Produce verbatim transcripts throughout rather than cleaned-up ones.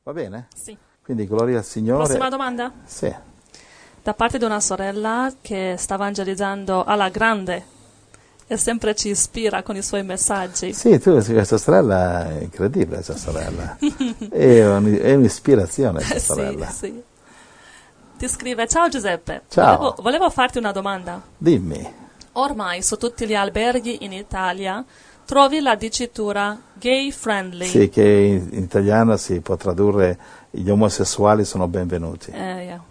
Va bene? Sì. Quindi gloria al Signore. Prossima domanda? Sì. Da parte di una sorella che sta evangelizzando alla grande e sempre ci ispira con i suoi messaggi. Sì, tu, questa sorella è incredibile, questa sorella. È, un, è un'ispirazione, questa sorella. Sì, sì. Ti scrive: ciao Giuseppe, Ciao. Volevo, volevo farti una domanda. Dimmi. Ormai su tutti gli alberghi in Italia trovi la dicitura gay friendly. Sì, che in, in italiano si può tradurre gli omosessuali sono benvenuti. Eh, yeah.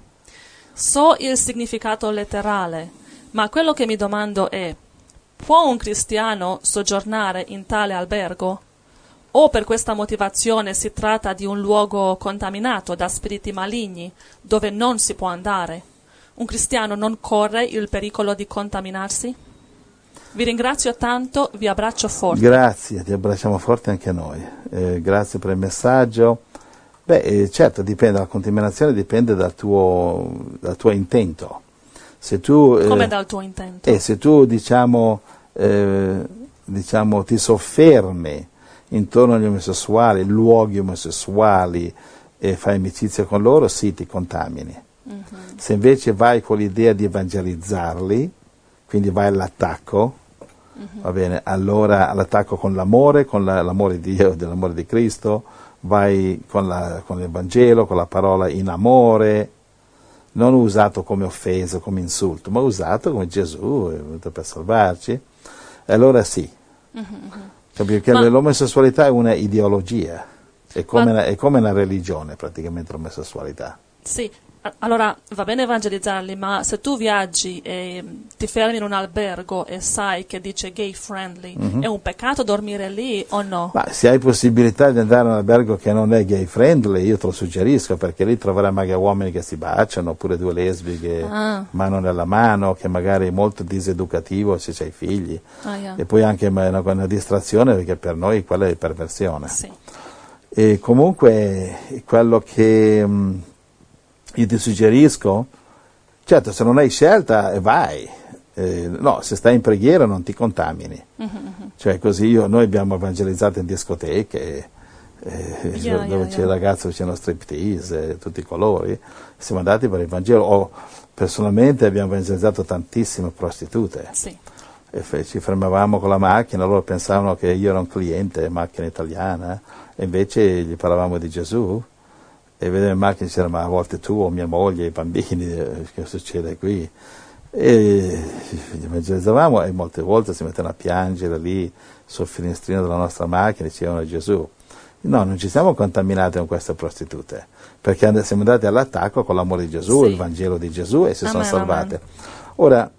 So il significato letterale, ma quello che mi domando è: può un cristiano soggiornare in tale albergo? O per questa motivazione si tratta di un luogo contaminato da spiriti maligni dove non si può andare? Un cristiano non corre il pericolo di contaminarsi? Vi ringrazio tanto, vi abbraccio forte. Grazie, ti abbracciamo forte anche noi. Eh, grazie per il messaggio. Beh, eh, certo, dipende, la contaminazione dipende dal tuo, dal tuo intento. Se tu, eh, Come dal tuo intento? E se tu, diciamo, eh, diciamo, ti soffermi intorno agli omosessuali, luoghi omosessuali, e fai amicizia con loro, sì, ti contamini. Mm-hmm. Se invece vai con l'idea di evangelizzarli, quindi vai all'attacco, mm-hmm. va bene, allora all'attacco con l'amore, con la, l'amore di Dio, dell'amore di Cristo, vai con, la, con il Vangelo, con la parola in amore, non usato come offesa, come insulto, ma usato come Gesù è venuto per salvarci, e allora sì. Mm-hmm. Perché ma, l'omosessualità è una ideologia, è come, ma, una, è come una religione praticamente l'omosessualità. Sì, allora va bene evangelizzarli, ma se tu viaggi e ti fermi in un albergo e sai che dice gay friendly, mm-hmm. è un peccato dormire lì o no? Ma se hai possibilità di andare in un albergo che non è gay friendly, io te lo suggerisco, perché lì troverai magari uomini che si baciano, oppure due lesbiche, ah. mano nella mano, che magari è molto diseducativo se c'hai figli. Ah, yeah. E poi anche una, una distrazione, perché per noi quella è perversione. Sì. E comunque quello che mh, io ti suggerisco, certo, se non hai scelta vai, eh, no, se stai in preghiera non ti contamini, mm-hmm. cioè così io, noi abbiamo evangelizzato in discoteche, eh, yeah, dove yeah, c'è yeah. il ragazzo, c'è uno striptease, eh, tutti i colori, siamo andati per il Vangelo, o personalmente abbiamo evangelizzato tantissime prostitute, sì. e fe- ci fermavamo con la macchina, loro pensavano che io ero un cliente, macchina italiana, e invece gli parlavamo di Gesù, e vedevo in macchina diceva: ma a volte tu o mia moglie, i bambini, eh, che succede qui? E evangelizzavamo, e molte volte si mettevano a piangere lì sul finestrino della nostra macchina e dicevano Gesù. No, non ci siamo contaminati con queste prostitute, perché siamo andati all'attacco con l'amore di Gesù, sì. il Vangelo di Gesù, e si amen, sono salvate. Amen. Ora,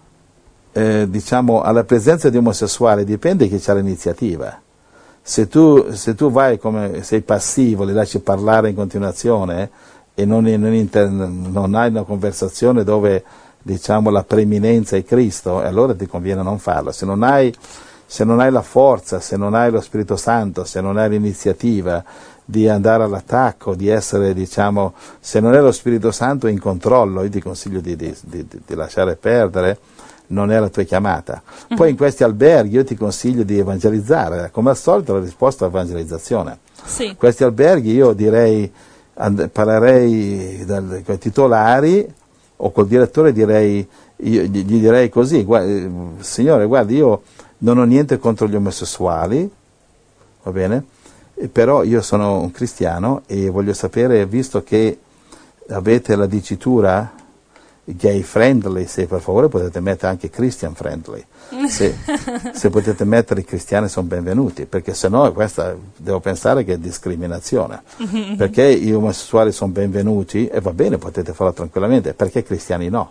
eh, diciamo, alla presenza di omosessuali dipende chi c'ha l'iniziativa. Se tu, se tu vai come sei passivo, li lasci parlare in continuazione e non, non, inter, non hai una conversazione dove, diciamo, la preeminenza è Cristo, allora ti conviene non farlo. Se non hai, se non hai la forza, se non hai lo Spirito Santo, se non hai l'iniziativa di andare all'attacco, di essere, diciamo, se non è lo Spirito Santo in controllo, io ti consiglio di, di, di, di lasciare perdere. Non è la tua chiamata. Poi mm-hmm. in questi alberghi io ti consiglio di evangelizzare, come al solito la risposta è evangelizzazione. Sì. Questi alberghi io direi, and- parlerei dal, con i titolari o col direttore, direi, io, gli, gli direi così: guarda, signore, guardi, io non ho niente contro gli omosessuali, va bene? E però io sono un cristiano e voglio sapere, visto che avete la dicitura gay friendly, se per favore potete mettere anche Christian friendly, se, se potete mettere i cristiani sono benvenuti, perché se no questa devo pensare che è discriminazione, perché gli omosessuali sono benvenuti e va bene, potete farlo tranquillamente, perché i cristiani no?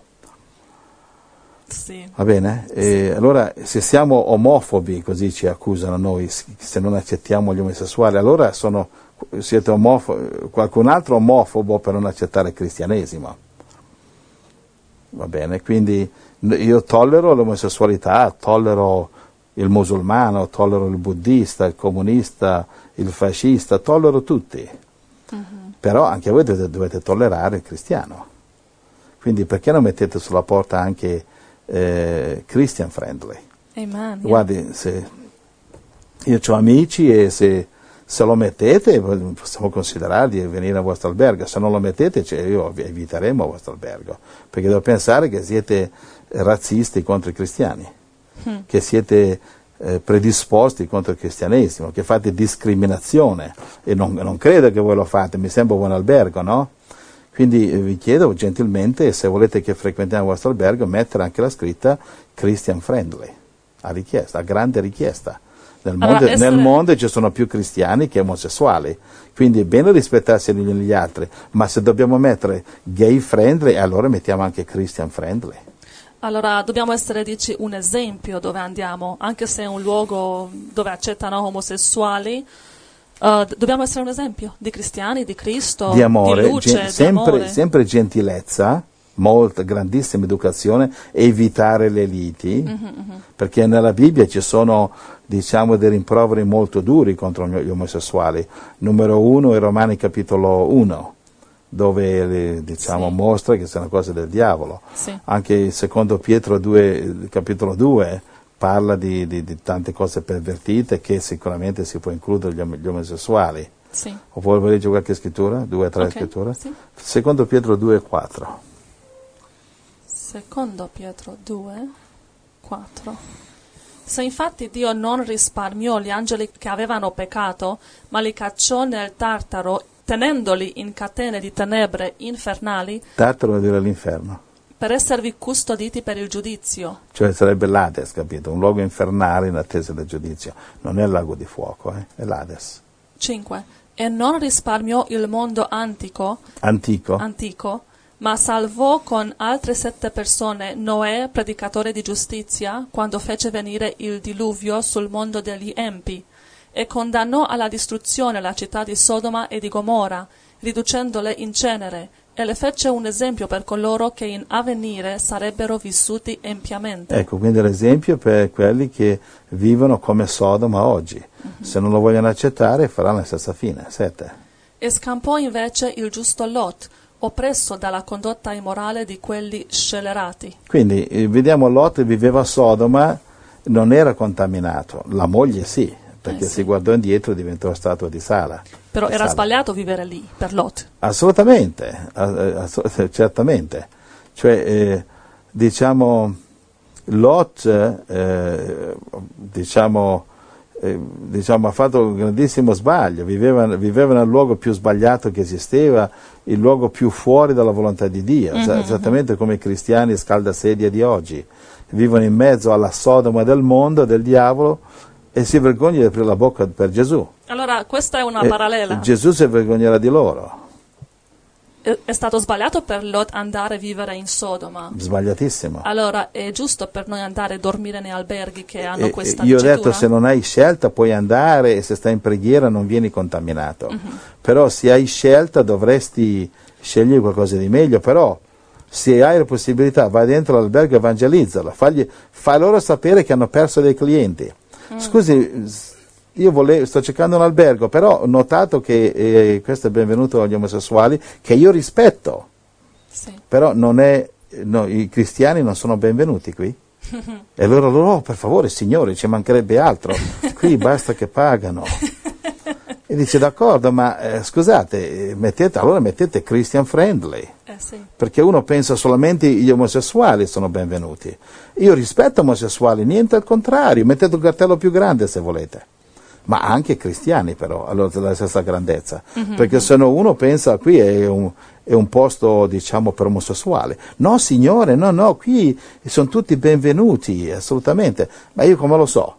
Sì. Va bene? E sì. Allora se siamo omofobi, così ci accusano noi, se non accettiamo gli omosessuali, allora sono, siete omofobi, qualcun altro omofobo per non accettare il cristianesimo. Va bene, quindi io tollero l'omosessualità, tollero il musulmano, tollero il buddista, il comunista, il fascista, tollero tutti. Uh-huh. Però anche voi dovete, dovete tollerare il cristiano. Quindi perché non mettete sulla porta anche eh, Christian friendly? Amen, Guardi, se io ho amici e se, Se lo mettete possiamo considerare di venire al vostro albergo, se non lo mettete cioè, io vi eviteremo il vostro albergo, perché devo pensare che siete razzisti contro i cristiani, mm. che siete eh, predisposti contro il cristianesimo, che fate discriminazione, e non, non credo che voi lo fate, mi sembra un buon albergo, no? Quindi eh, vi chiedo gentilmente, se volete che frequentiamo il vostro albergo, mettere anche la scritta Christian Friendly, a richiesta, a grande richiesta. Nel mondo, allora, essere... nel mondo ci sono più cristiani che omosessuali, quindi è bene rispettarsi gli uni gli altri, ma se dobbiamo mettere gay friendly, allora mettiamo anche Christian friendly. Allora dobbiamo essere, dici, un esempio dove andiamo, anche se è un luogo dove accettano omosessuali, uh, dobbiamo essere un esempio di cristiani, di Cristo, di amore, di luce, gen- sempre, di amore. sempre gentilezza, molta, grandissima educazione, evitare le liti, mm-hmm, mm-hmm. perché nella Bibbia ci sono, diciamo, dei rimproveri molto duri contro gli omosessuali. Numero uno è Romani capitolo uno, dove diciamo sì. mostra che sono cose del diavolo. Sì. Anche il secondo Pietro due, capitolo due parla di, di, di tante cose pervertite che sicuramente si può includere gli, gli omosessuali. Sì. Oppure vuoi leggere qualche scrittura? Due o tre okay. scritture? Sì. Secondo Pietro due quattro. Secondo Pietro due quattro. Se infatti Dio non risparmiò gli angeli che avevano peccato, ma li cacciò nel Tartaro, tenendoli in catene di tenebre infernali, Tartaro vuol dire l'inferno, per esservi custoditi per il giudizio. Cioè sarebbe l'Ades, capito? Un luogo infernale in attesa del giudizio. Non è il lago di fuoco, eh? È l'Ades. cinque. E non risparmiò il mondo antico, antico, antico ma salvò con altre sette persone Noè, predicatore di giustizia, quando fece venire il diluvio sul mondo degli empi, e condannò alla distruzione la città di Sodoma e di Gomorra, riducendole in cenere, e le fece un esempio per coloro che in avvenire sarebbero vissuti empiamente. Ecco, quindi l'esempio per quelli che vivono come Sodoma oggi. Mm-hmm. Se non lo vogliono accettare faranno la stessa fine. Sette. E scampò invece il giusto Lot, oppresso dalla condotta immorale di quelli scellerati. Quindi eh, vediamo Lot viveva a Sodoma, non era contaminato, la moglie sì, perché eh sì. si guardò indietro e diventò statua di Sala. Però di era Sala. Sbagliato vivere lì, per Lot. Assolutamente, ass- certamente. Cioè, eh, diciamo, Lot, eh, diciamo, eh, diciamo, ha fatto un grandissimo sbaglio, viveva, viveva nel luogo più sbagliato che esisteva, il luogo più fuori dalla volontà di Dio, mm-hmm. esattamente come i cristiani scaldasedia di oggi. Vivono in mezzo alla Sodoma del mondo, del diavolo, e si vergogna di aprire la bocca per Gesù. Allora, questa è una e parallela. Gesù si vergognerà di loro. È stato sbagliato per Lot andare a vivere in Sodoma. Sbagliatissimo. Allora è giusto per noi andare a dormire nei alberghi che hanno e, questa io dicitura? ho detto, se non hai scelta puoi andare, e se stai in preghiera non vieni contaminato. Uh-huh. Però se hai scelta dovresti scegliere qualcosa di meglio. Però se hai la possibilità vai dentro l'albergo e evangelizzala, fagli, fai loro sapere che hanno perso dei clienti. Mm. Scusi, io volevo, sto cercando un albergo, però ho notato che eh, questo è benvenuto agli omosessuali, che io rispetto, sì. però non è, no, i cristiani non sono benvenuti qui. E loro, loro, oh, per favore signore, ci mancherebbe altro, qui basta che pagano. E dice, d'accordo, ma eh, scusate, mettete, allora mettete Christian friendly, eh sì. perché uno pensa solamente gli omosessuali sono benvenuti. Io rispetto omosessuali, niente al contrario, mettete un cartello più grande se volete. Ma anche cristiani però, allora della stessa grandezza, mm-hmm. perché se no uno pensa qui è un, è un posto diciamo per omosessuali. No signore, no, no, qui sono tutti benvenuti, assolutamente, ma io come lo so?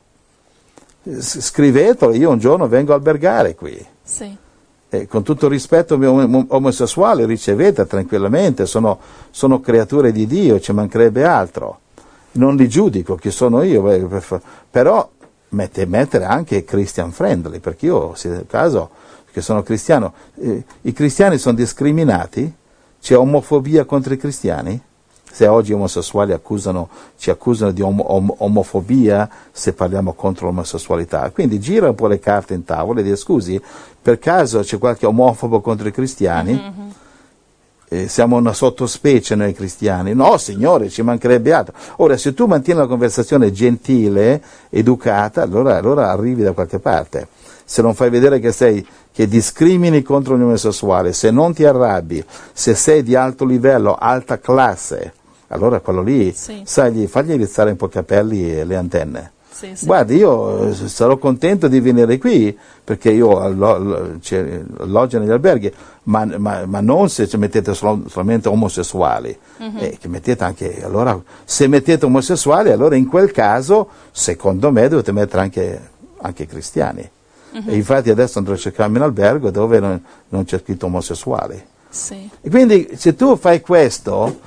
Scrivetelo, io un giorno vengo a albergare qui. Sì. E con tutto il rispetto omosessuali, ricevete tranquillamente, sono, sono creature di Dio, ci mancherebbe altro. Non li giudico, chi sono io, però mette, mettere anche Christian friendly, perché io, se è il caso, che sono cristiano, eh, i cristiani sono discriminati, c'è omofobia contro i cristiani? Se oggi gli omosessuali accusano, ci accusano di om- om- omofobia se parliamo contro l'omosessualità. Quindi gira un po' le carte in tavola e dice, scusi, per caso c'è qualche omofobo contro i cristiani? Mm-hmm. Eh, siamo una sottospecie noi cristiani? No, signore, ci mancherebbe altro. Ora, se tu mantieni una conversazione gentile, educata, allora, allora arrivi da qualche parte. se non fai vedere che sei, che discrimini contro gli omosessuali, se non ti arrabbi, se sei di alto livello, alta classe, allora quello lì, Sì. sai, fagli rizzare un po' i capelli e le antenne. Sì, sì. Guardi, io sarò contento di venire qui, perché io allo- c'è- alloggio negli alberghi, ma, ma- ma non se ci mettete solo- solamente omosessuali, Mhm. eh, che mettete anche, allora, se mettete omosessuali, allora in quel caso, secondo me, dovete mettere anche, anche cristiani. E infatti adesso andrò a cercarmi un albergo dove non, non c'è scritto omosessuali. Sì. E quindi se tu fai questo,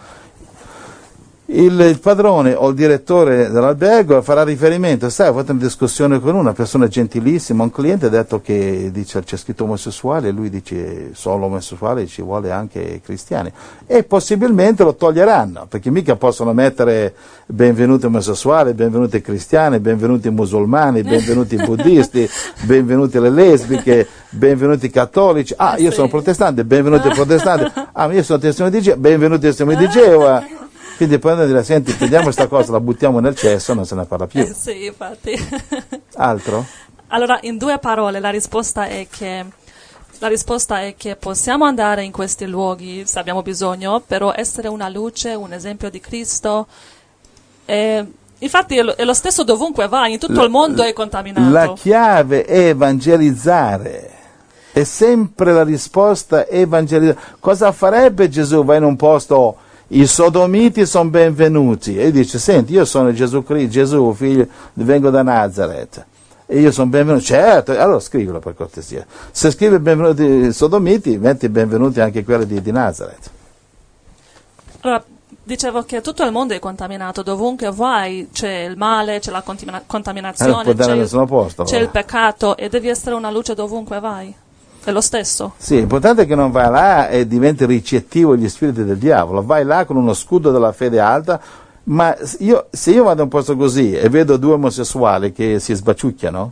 il, il padrone o il direttore dell'albergo farà riferimento, sai, ho fatto una discussione con una persona gentilissima, un cliente ha detto che dice, c'è scritto omosessuale e lui dice solo omosessuale, ci vuole anche cristiani, e possibilmente lo toglieranno, perché mica possono mettere benvenuti omosessuali, benvenuti cristiani, benvenuti musulmani, benvenuti buddisti, benvenuti le lesbiche, benvenuti cattolici, ah, io Sì. sono protestante, benvenuti protestanti, ah, io sono testimone di Geova, benvenuti testimoni di Geova. Quindi poi dire, senti, prendiamo questa cosa, la buttiamo nel cesso, non se ne parla più. Eh, sì, infatti. Altro? Allora, in due parole, la risposta è che la risposta è che possiamo andare in questi luoghi se abbiamo bisogno, però essere una luce, un esempio di Cristo. E, infatti è lo, è lo stesso dovunque vai, in tutto il mondo è contaminato. La chiave è evangelizzare. È sempre la risposta evangelizzare. Cosa farebbe Gesù? Va in un posto, i sodomiti sono benvenuti, e dice, senti, io sono Gesù Cristo, Gesù, figlio, vengo da Nazareth, e io sono benvenuto, certo, allora scrivilo per cortesia. Se scrive benvenuti i sodomiti, metti benvenuti anche quelli di, di Nazareth. Allora, dicevo che tutto il mondo è contaminato, dovunque vai c'è il male, c'è la contamina- contaminazione, Allora, può c'è, andare il, nessuno posto, c'è allora. il peccato, e devi essere una luce dovunque vai. È lo stesso. Sì, l'importante è che non vai là e diventi ricettivo agli spiriti del diavolo, vai là con uno scudo della fede alta, ma io, se io vado in un posto così e vedo due omosessuali che si sbaciucchiano,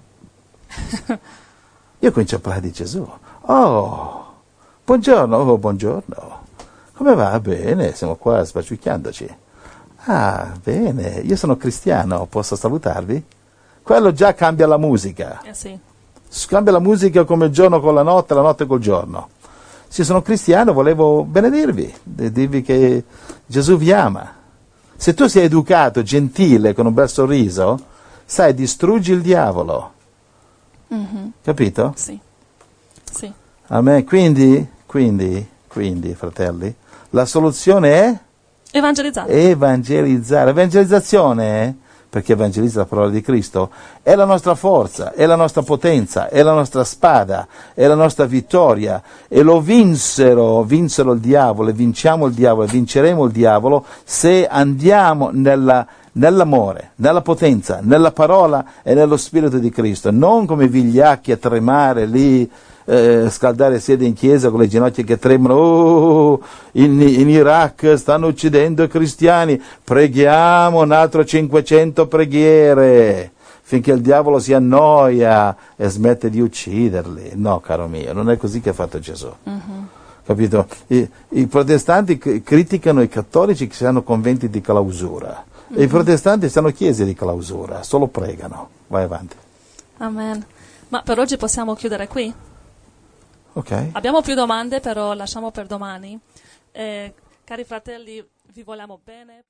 io comincio a parlare di Gesù. Oh, buongiorno, oh, buongiorno, come va? Bene, siamo qua sbaciucchiandoci. Ah, bene, io sono cristiano, posso salutarvi? Quello già cambia la musica. Eh sì. Cambia la musica come il giorno con la notte, la notte col giorno. Se sono cristiano volevo benedirvi, e dirvi che Gesù vi ama. Se tu sei educato, gentile, con un bel sorriso, sai, distruggi il diavolo. Mhm. Capito? Sì. Sì. Amen. Quindi, quindi, quindi, fratelli, la soluzione è Evangelizzare. evangelizzare. Evangelizzazione è, perché evangelizza la parola di Cristo, è la nostra forza, è la nostra potenza, è la nostra spada, è la nostra vittoria, e lo vinsero, vinsero il diavolo, e vinciamo il diavolo, e vinceremo il diavolo se andiamo nella, nell'amore, nella potenza, nella parola e nello spirito di Cristo, non come vigliacchi a tremare lì, Eh, scaldare sede in chiesa con le ginocchia che tremano, oh, in, in Iraq stanno uccidendo i cristiani, preghiamo un altro cinquecento preghiere finché il diavolo si annoia e smette di ucciderli. No, caro mio, non è così che ha fatto Gesù. Mm-hmm. Capito? I, i protestanti c- criticano i cattolici che siano conventi di clausura, mm-hmm. e i protestanti stanno chiese di clausura, solo pregano. Vai avanti. Amen. Ma per oggi possiamo chiudere qui? Ok. Abbiamo più domande, però lasciamo per domani. Eh, cari fratelli, vi vogliamo bene.